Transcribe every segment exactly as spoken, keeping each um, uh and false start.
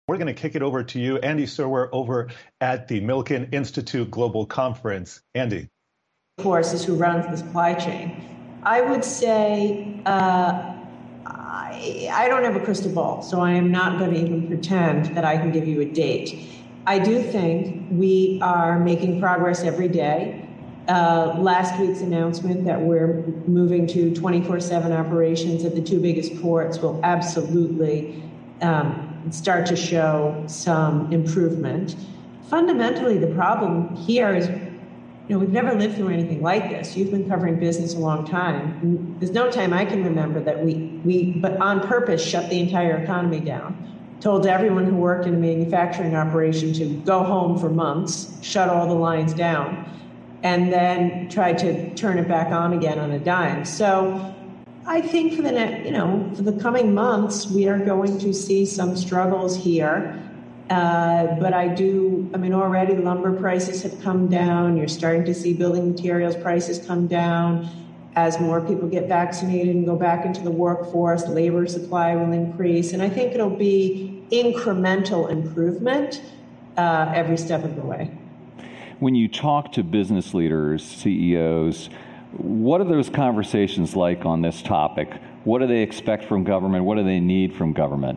We're going to kick it over to you, Andy Serwer, over at the Milken Institute Global Conference. Andy. Forces who runs the supply chain. I would say uh, I, I don't have a crystal ball, so I am not going to even pretend that I can give you a date. I do think we are making progress every day. Uh, last week's announcement that we're moving to twenty-four seven operations at the two biggest ports will absolutely um, start to show some improvement. Fundamentally, the problem here is, you know, we've never lived through anything like this. You've been covering business a long time. There's no time I can remember that we, we, but on purpose, shut the entire economy down, told everyone who worked in a manufacturing operation to go home for months, shut all the lines down, and then tried to turn it back on again on a dime. So I think for the next, you know, for the coming months, we are going to see some struggles here. Uh, but I do, I mean, already lumber prices have come down. You're starting to see building materials prices come down. As more people get vaccinated and go back into the workforce, labor supply will increase. And I think it'll be incremental improvement uh, every step of the way. When you talk to business leaders, C E Os, what are those conversations like on this topic? What do they expect from government? What do they need from government?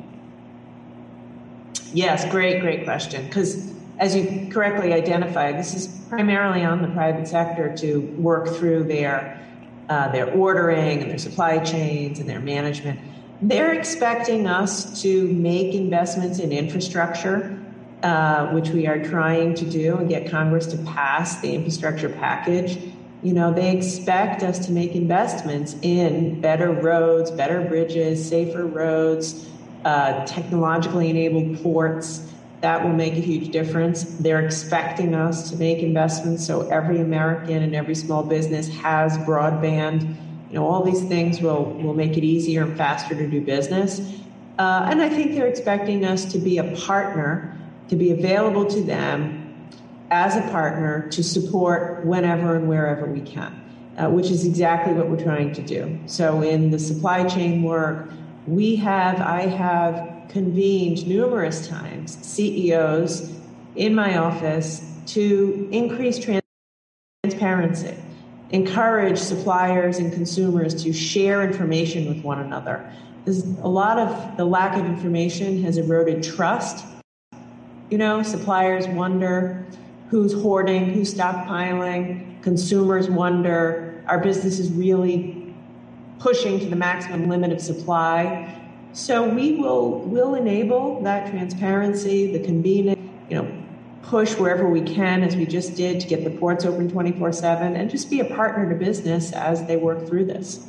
Yes, great, great question. Because as you correctly identified, this is primarily on the private sector to work through their uh, their ordering and their supply chains and their management. They're expecting us to make investments in infrastructure, uh, which we are trying to do and get Congress to pass the infrastructure package. You know, they expect us to make investments in better roads, better bridges, safer roads, Uh, technologically enabled ports. That will make a huge difference. They're expecting us to make investments so every American and every small business has broadband. You know, all these things will, will make it easier and faster to do business. Uh, and I think they're expecting us to be a partner, to be available to them as a partner to support whenever and wherever we can, uh, which is exactly what we're trying to do. So in the supply chain work, We have, I have convened numerous times C E Os in my office to increase transparency, encourage suppliers and consumers to share information with one another. There's a lot of the lack of information has eroded trust. You know, suppliers wonder who's hoarding, who's stockpiling. Consumers wonder, our business is really pushing to the maximum limit of supply. So we will will enable that transparency, the convenience, you know, push wherever we can, as we just did, to get the ports open twenty-four seven, and just be a partner to business as they work through this.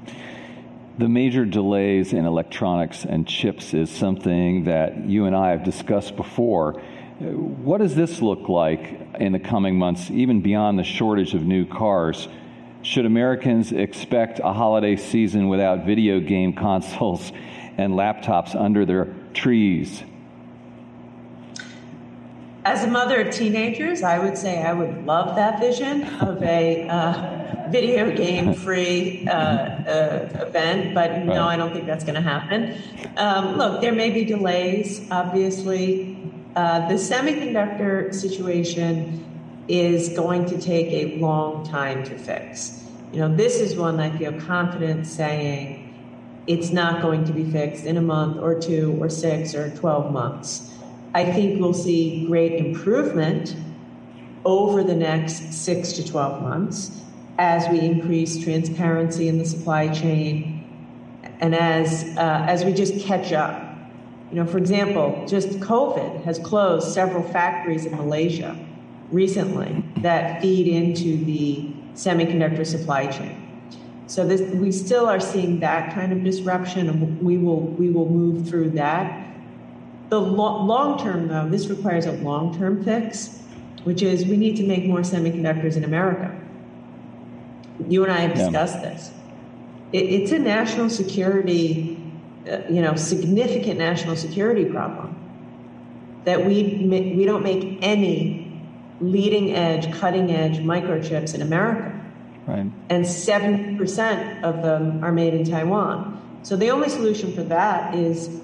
The major delays in electronics and chips is something that you and I have discussed before. What does this look like in the coming months, even beyond the shortage of new cars? Should Americans expect a holiday season without video game consoles and laptops under their trees? As a mother of teenagers, I would say I would love that vision of a uh, video game-free uh, uh, event, but no, right. I don't think that's going to happen. Um, look, there may be delays, obviously. Uh, the semiconductor situation is going to take a long time to fix. You know, this is one I feel confident saying it's not going to be fixed in a month or two or six or twelve months. I think we'll see great improvement over the next six to twelve months as we increase transparency in the supply chain and as uh, as we just catch up. You know, for example, just COVID has closed several factories in Malaysia recently that feed into the semiconductor supply chain. So this, we still are seeing that kind of disruption, and we will we will move through that. The lo- long term, though, this requires a long-term fix, which is we need to make more semiconductors in America. You and I have discussed yeah. this. It, it's a national security, uh, you know, significant national security problem that we we don't make any leading edge, cutting edge microchips in America. Right. And seventy percent of them are made in Taiwan. So the only solution for that is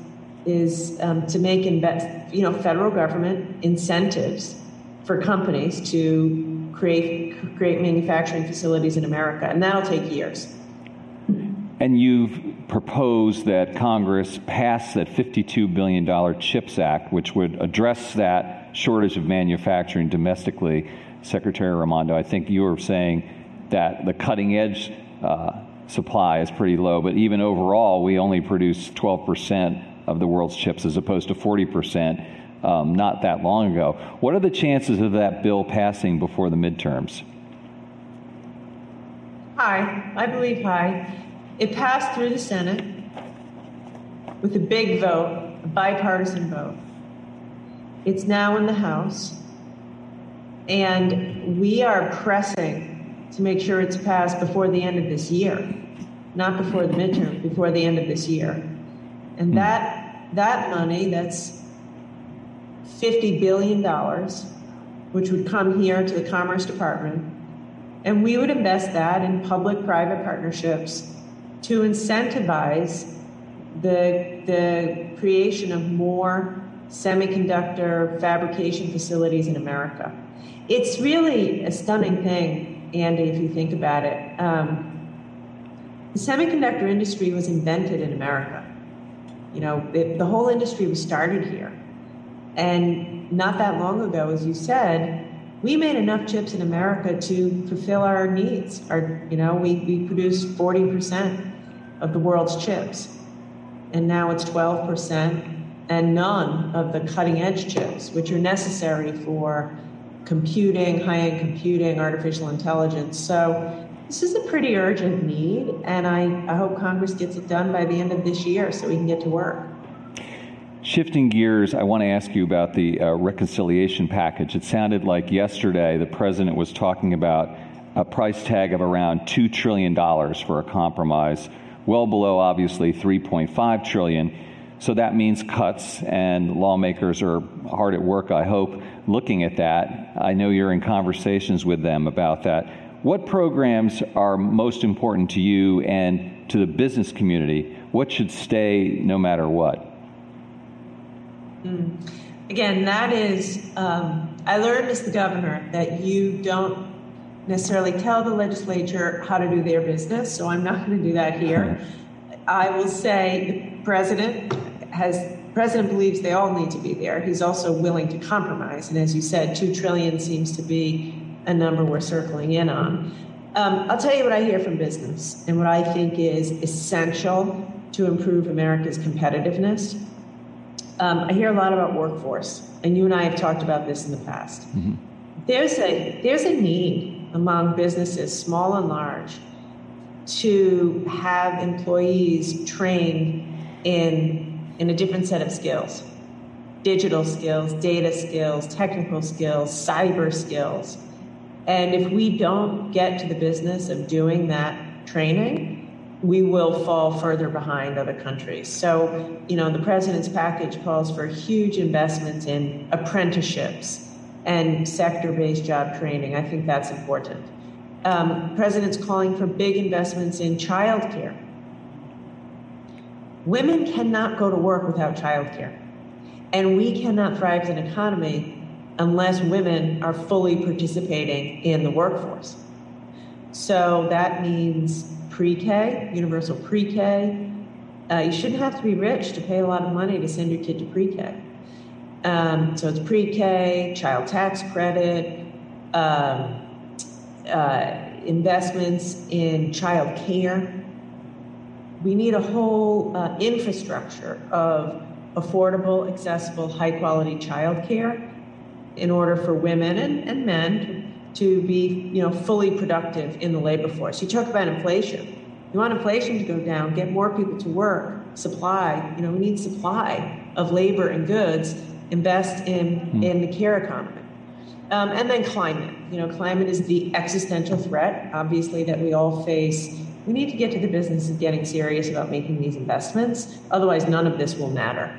is um, to make invest, you know, federal government incentives for companies to create create manufacturing facilities in America, and that'll take years. And you've proposed that Congress pass that fifty-two billion dollars CHIPS Act, which would address that shortage of manufacturing domestically. Secretary Raimondo, I think you were saying that the cutting edge uh, supply is pretty low, but even overall, we only produce twelve percent of the world's chips as opposed to forty percent um, not that long ago. What are the chances of that bill passing before the midterms? High, I believe high. It passed through the Senate with a big vote, a bipartisan vote. It's now in the House, and we are pressing to make sure it's passed before the end of this year, not before the midterm, before the end of this year. And that that money, that's fifty billion dollars, which would come here to the Commerce Department, and we would invest that in public-private partnerships to incentivize the, the creation of more semiconductor fabrication facilities in America. It's really a stunning thing, Andy, if you think about it. Um, the semiconductor industry was invented in America. You know, it, the whole industry was started here. And not that long ago, as you said, we made enough chips in America to fulfill our needs. Our, you know, we, we produce forty percent of the world's chips. And now it's twelve percent, and none of the cutting-edge chips, which are necessary for computing, high-end computing, artificial intelligence. So this is a pretty urgent need, and I, I hope Congress gets it done by the end of this year so we can get to work. Shifting gears, I want to ask you about the uh, reconciliation package. It sounded like yesterday the president was talking about a price tag of around two trillion dollars for a compromise, well below, obviously, three point five trillion dollars. So that means cuts, and lawmakers are hard at work, I hope, looking at that. I know you're in conversations with them about that. What programs are most important to you and to the business community? What should stay no matter what? Mm. Again, that is, um, I learned as the governor that you don't necessarily tell the legislature how to do their business, so I'm not going to do that here. I will say the president has, president believes they all need to be there. He's also willing to compromise, and as you said, two trillion dollars seems to be a number we're circling in on. Um, I'll tell you what I hear from business and what I think is essential to improve America's competitiveness. Um, I hear a lot about workforce, and you and I have talked about this in the past. Mm-hmm. There's a there's a need among businesses, small and large, to have employees trained in in a different set of skills: digital skills, data skills, technical skills, cyber skills. And if we don't get to the business of doing that training, we will fall further behind other countries. So, you know, the president's package calls for huge investments in apprenticeships and sector-based job training. I think that's important. Um, the president's calling for big investments in childcare. Women cannot go to work without childcare, and we cannot thrive as an economy unless women are fully participating in the workforce. So that means pre-K, universal pre-K. Uh, you shouldn't have to be rich to pay a lot of money to send your kid to pre-K. Um, so it's pre-K, child tax credit, um, uh, investments in child care. We need a whole uh, infrastructure of affordable, accessible, high-quality child care in order for women and, and men to be, you know, fully productive in the labor force. You talk about inflation. You want inflation to go down, get more people to work, supply. You know, we need supply of labor and goods, invest in, mm. in the care economy. Um, and then climate. You know, climate is the existential threat, obviously, that we all face. We need to get to the business of getting serious about making these investments. Otherwise, none of this will matter.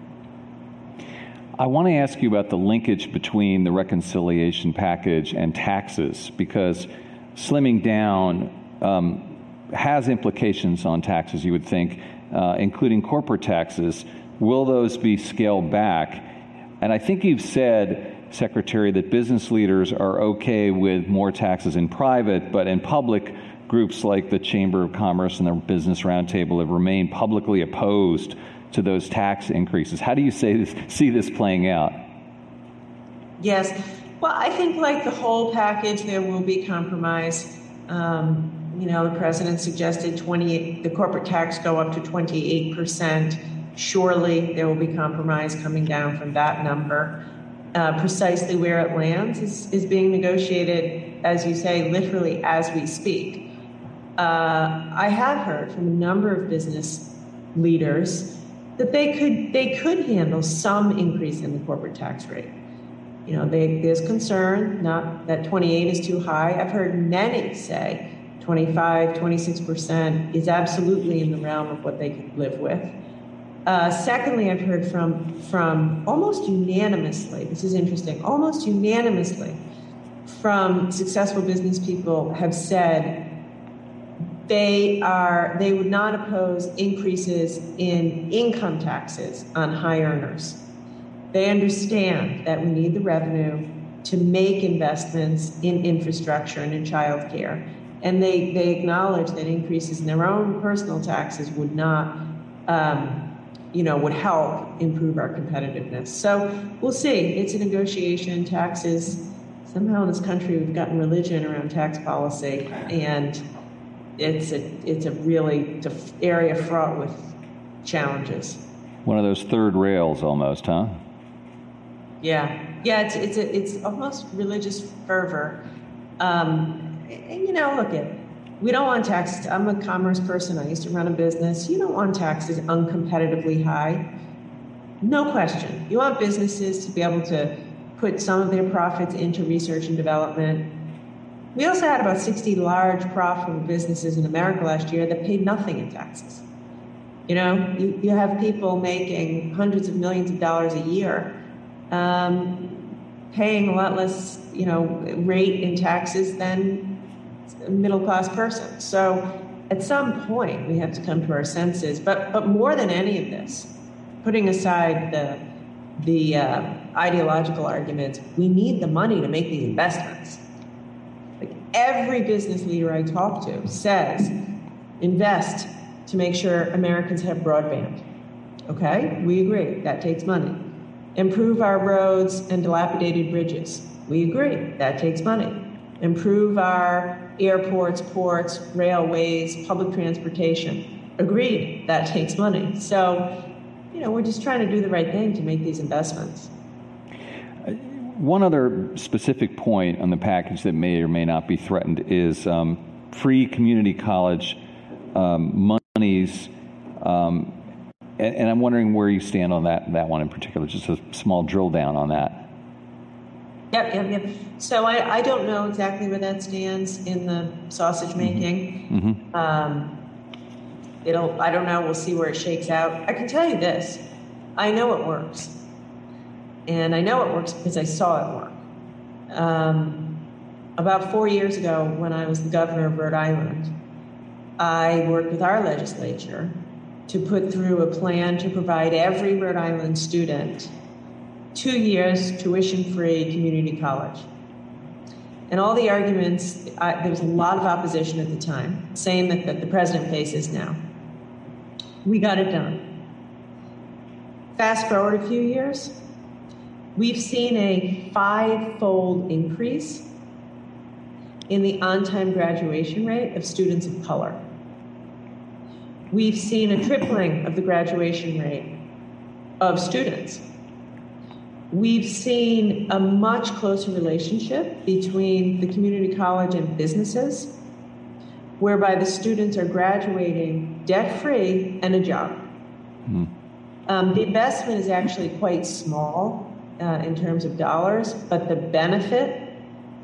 I want to ask you about the linkage between the reconciliation package and taxes, because slimming down um, has implications on taxes, you would think, uh, including corporate taxes. Will those be scaled back? And I think you've said, Secretary, that business leaders are okay with more taxes in private, but in public, groups like the Chamber of Commerce and the Business Roundtable have remained publicly opposed to those tax increases. How do you say this, see this playing out? Yes. Well, I think like the whole package, there will be compromise. Um, you know, the president suggested twenty-eight, the corporate tax go up to twenty-eight percent. Surely there will be compromise coming down from that number. Uh, precisely where it lands is, is being negotiated, as you say, literally as we speak. Uh, I have heard from a number of business leaders that they could they could handle some increase in the corporate tax rate. You know, they, there's concern, not that twenty-eight is too high. I've heard many say twenty-five, twenty-six percent is absolutely in the realm of what they could live with. Uh, secondly, I've heard from, from almost unanimously, this is interesting, almost unanimously from successful business people have said they are they would not oppose increases in income taxes on high earners. They understand that we need the revenue to make investments in infrastructure and in childcare. And they, they acknowledge that increases in their own personal taxes would not um, you know, would help improve our competitiveness. So we'll see. It's a negotiation. Taxes, somehow in this country, we've gotten religion around tax policy, and it's a it's a really tough area fraught with challenges. One of those third rails almost, huh? Yeah. Yeah, it's it's a, it's almost religious fervor. Um, and, you know, look at We don't want taxes. I'm a commerce person. I used to run a business. You don't want taxes uncompetitively high. No question. You want businesses to be able to put some of their profits into research and development. We also had about sixty large profitable businesses in America last year that paid nothing in taxes. You know, you, you have people making hundreds of millions of dollars a year, um, paying a lot less, you know, rate in taxes than a middle-class person. So at some point, we have to come to our senses. But but more than any of this, putting aside the, the uh, ideological arguments, we need the money to make the investments. Like every business leader I talk to says, invest to make sure Americans have broadband. Okay, we agree, that takes money. Improve our roads and dilapidated bridges. We agree, that takes money. Improve our airports, ports, railways, public transportation. Agreed, that takes money. So, you know, we're just trying to do the right thing to make these investments. One other specific point on the package that may or may not be threatened is um, free community college um, monies, um, and, and I'm wondering where you stand on that, that one in particular, just a small drill down on that. Yep, yep, yep. So I, I don't know exactly where that stands in the sausage making. Mm-hmm. Um, it'll, I don't know. We'll see where it shakes out. I can tell you this. I know it works. And I know it works because I saw it work. Um, about four years ago, when I was the governor of Rhode Island, I worked with our legislature to put through a plan to provide every Rhode Island student two years tuition-free community college. And all the arguments, I, there was a lot of opposition at the time, same that, that the president faces now. We got it done. Fast forward a few years, we've seen a five-fold increase in the on-time graduation rate of students of color. We've seen a tripling of the graduation rate of students. We've seen a much closer relationship between the community college and businesses, whereby the students are graduating debt-free and a job. Mm-hmm. Um, the investment is actually quite small uh, in terms of dollars, but the benefit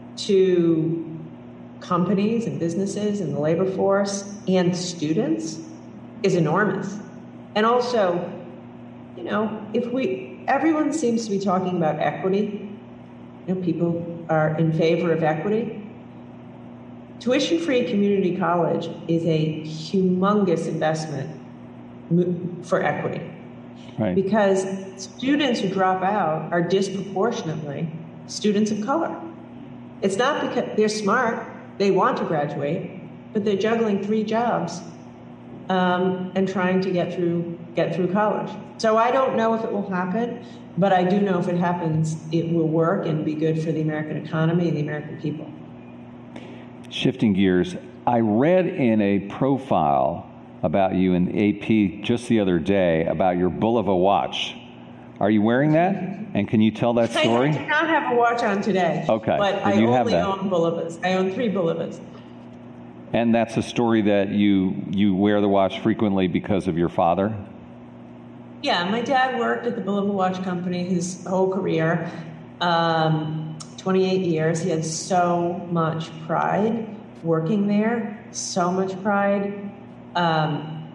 to companies and businesses and the labor force and students is enormous. And also, you know, if we, everyone seems to be talking about equity. You know, people are in favor of equity. Tuition-free community college is a humongous investment for equity. Right. Because students who drop out are disproportionately students of color. It's not because they're smart, they want to graduate, but they're juggling three jobs um, and trying to get through get through college. So I don't know if it will happen, but I do know if it happens, it will work and be good for the American economy and the American people. Shifting gears, I read in a profile about you in A P just the other day about your Bulova watch. Are you wearing that? And can you tell that story? I do not have a watch on today. Okay. But I only own Bulovas. I own three Bulovas. And that's a story that you you wear the watch frequently because of your father? Yeah, my dad worked at the Bulova Watch Company his whole career, um, twenty-eight years. He had so much pride working there, so much pride. Um,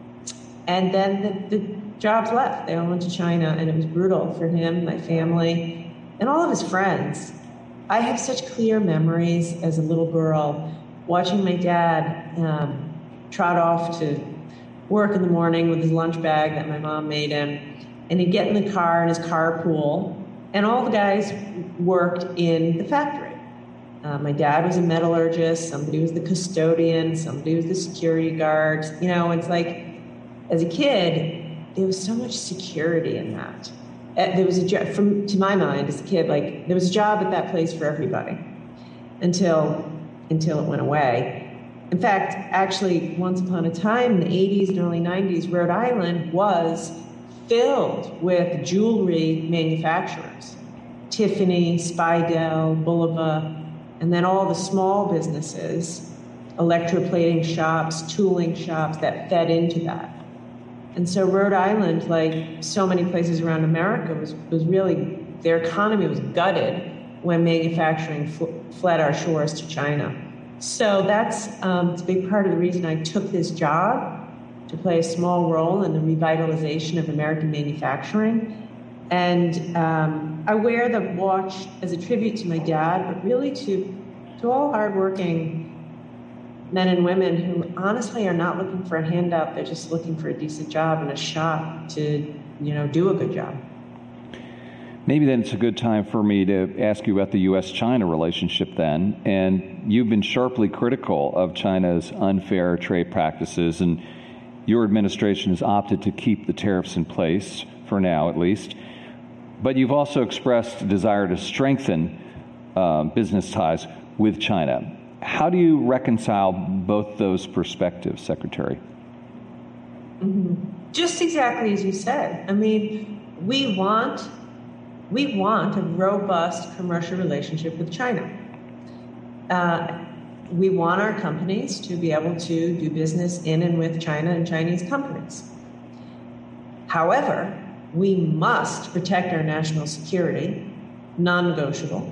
and then the, the jobs left. They all went to China, and it was brutal for him, my family, and all of his friends. I have such clear memories as a little girl watching my dad um, trot off to work in the morning with his lunch bag that my mom made him, and he'd get in the car in his carpool, and all the guys worked in the factory. Uh, my dad was a metallurgist, somebody was the custodian, somebody was the security guard. You know, it's like, as a kid, there was so much security in that. Uh, there was a job, from to my mind as a kid, like there was a job at that place for everybody until until it went away. In fact, actually, once upon a time in the eighties and early nineties, Rhode Island was filled with jewelry manufacturers. Tiffany, Speidel, Bulova, and then all the small businesses, electroplating shops, tooling shops that fed into that. And so Rhode Island, like so many places around America, was, was really, their economy was gutted when manufacturing fl- fled our shores to China. So that's um, it's a big part of the reason I took this job, to play a small role in the revitalization of American manufacturing. And um, I wear the watch as a tribute to my dad, but really to, to all hardworking men and women who honestly are not looking for a handout. They're just looking for a decent job and a shot to, you know, do a good job. Maybe then it's a good time for me to ask you about the U S China relationship then. And you've been sharply critical of China's unfair trade practices, and your administration has opted to keep the tariffs in place, for now at least. But you've also expressed a desire to strengthen uh, business ties with China. How do you reconcile both those perspectives, Secretary? Mm-hmm. Just exactly as you said. I mean, we want we want a robust commercial relationship with China. Uh, we want our companies to be able to do business in and with China and Chinese companies. However, we must protect our national security, non-negotiable.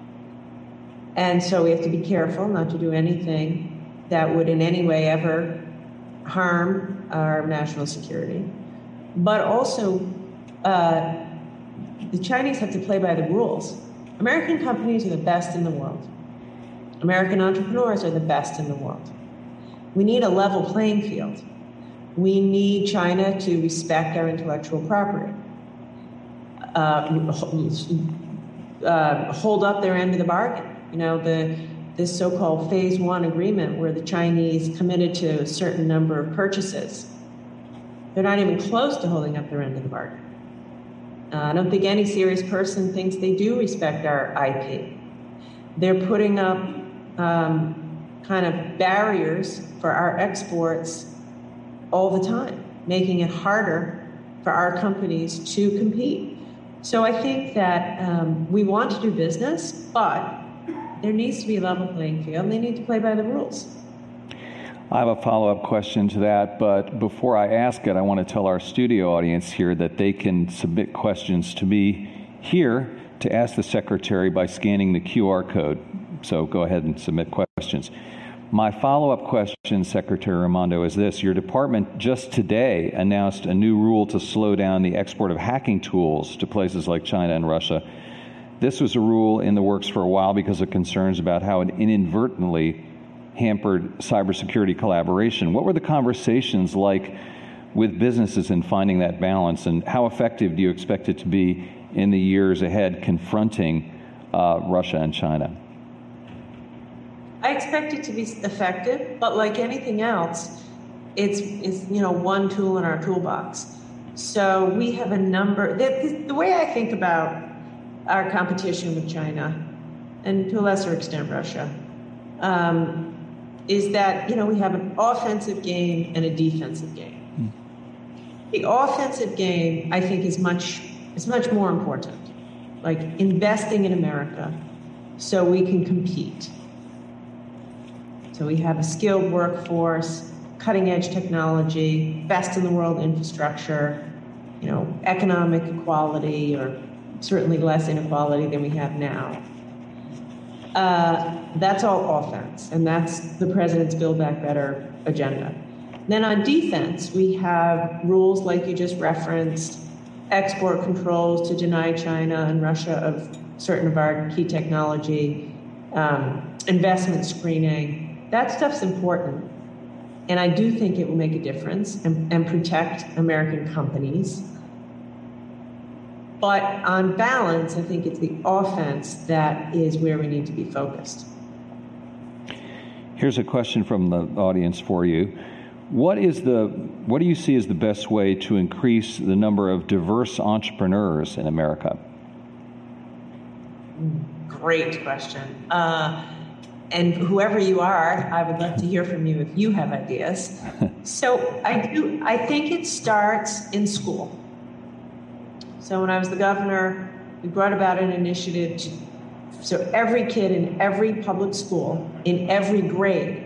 And so we have to be careful not to do anything that would in any way ever harm our national security. But also, uh, the Chinese have to play by the rules. American companies are the best in the world. American entrepreneurs are the best in the world. We need a level playing field. We need China to respect our intellectual property, uh, uh, hold up their end of the bargain. You know, the this so-called phase one agreement where the Chinese committed to a certain number of purchases. They're not even close to holding up their end of the bargain. Uh, I don't think any serious person thinks they do respect our I P. They're putting up um, kind of barriers for our exports all the time, making it harder for our companies to compete. So I think that um, we want to do business, but there needs to be a level playing field, and they need to play by the rules. I have a follow-up question to that, but before I ask it, I want to tell our studio audience here that they can submit questions to me here to ask the Secretary by scanning the Q R code. So go ahead and submit questions. My follow-up question, Secretary Raimondo, is this. Your department just today announced a new rule to slow down the export of hacking tools to places like China and Russia. This was a rule in the works for a while because of concerns about how it inadvertently hampered cybersecurity collaboration. What were the conversations like with businesses in finding that balance? And how effective do you expect it to be in the years ahead confronting uh, Russia and China? I expect it to be effective, but like anything else, it's, it's you know one tool in our toolbox. So we have a number. The, the way I think about our competition with China, and to a lesser extent Russia, um, is that you know we have an offensive game and a defensive game. Hmm. The offensive game, I think, is much is much more important. Like investing in America, so we can compete. So we have a skilled workforce, cutting-edge technology, best-in-the-world infrastructure, you know, economic equality, or certainly less inequality than we have now. Uh, that's all offense, and that's the president's Build Back Better agenda. Then on defense, we have rules like you just referenced, export controls to deny China and Russia of certain of our key technology, um, investment screening. That stuff's important, and I do think it will make a difference and, and protect American companies. But on balance, I think it's the offense that is where we need to be focused. Here's a question from the audience for you. What is the what do you see as the best way to increase the number of diverse entrepreneurs in America? Great question. Uh, And whoever you are, I would love to hear from you if you have ideas. So I do. I think it starts in school. So when I was the governor, we brought about an initiative to, so every kid in every public school, in every grade,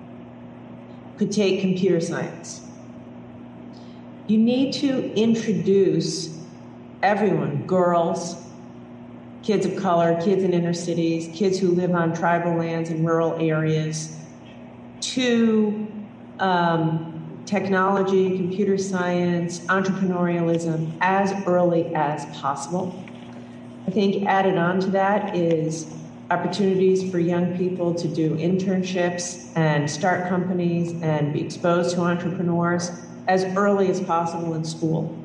could take computer science. You need to introduce everyone, girls, kids of color, kids in inner cities, kids who live on tribal lands in rural areas, to um, technology, computer science, entrepreneurialism as early as possible. I think added on to that is opportunities for young people to do internships and start companies and be exposed to entrepreneurs as early as possible in school.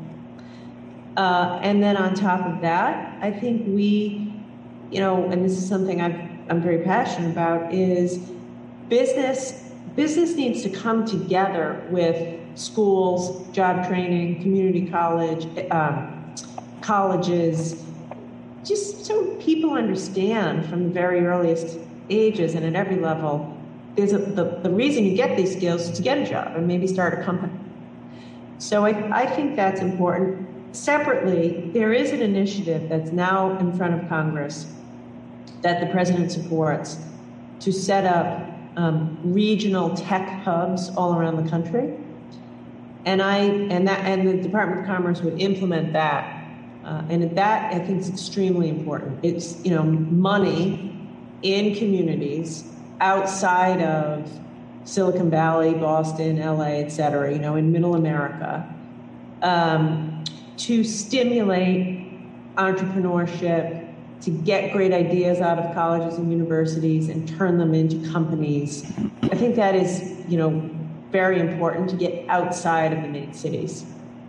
Uh, and then on top of that, I think we, you know, and this is something I've, I'm very passionate about, is business. Business needs to come together with schools, job training, community college, um, colleges, just so people understand from the very earliest ages and at every level, there's a, the, the reason you get these skills is to get a job and maybe start a company. So I, I think that's important. Separately, there is an initiative that's now in front of Congress that the president supports to set up um, regional tech hubs all around the country, and I and that and the Department of Commerce would implement that, uh, and that I think is extremely important. It's you know money in communities outside of Silicon Valley, Boston, L A, et cetera. You know, in Middle America. Um, to stimulate entrepreneurship, to get great ideas out of colleges and universities and turn them into companies. I think that is, you know, very important to get outside of the main cities.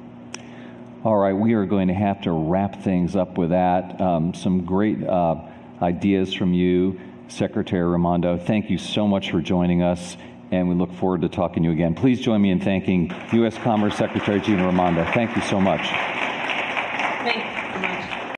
All right, we are going to have to wrap things up with that. Um, some great uh, ideas from you, Secretary Raimondo. Thank you so much for joining us, and we look forward to talking to you again. Please join me in thanking U S Commerce Secretary Gina Raimondo. Thank you so much. Thank you.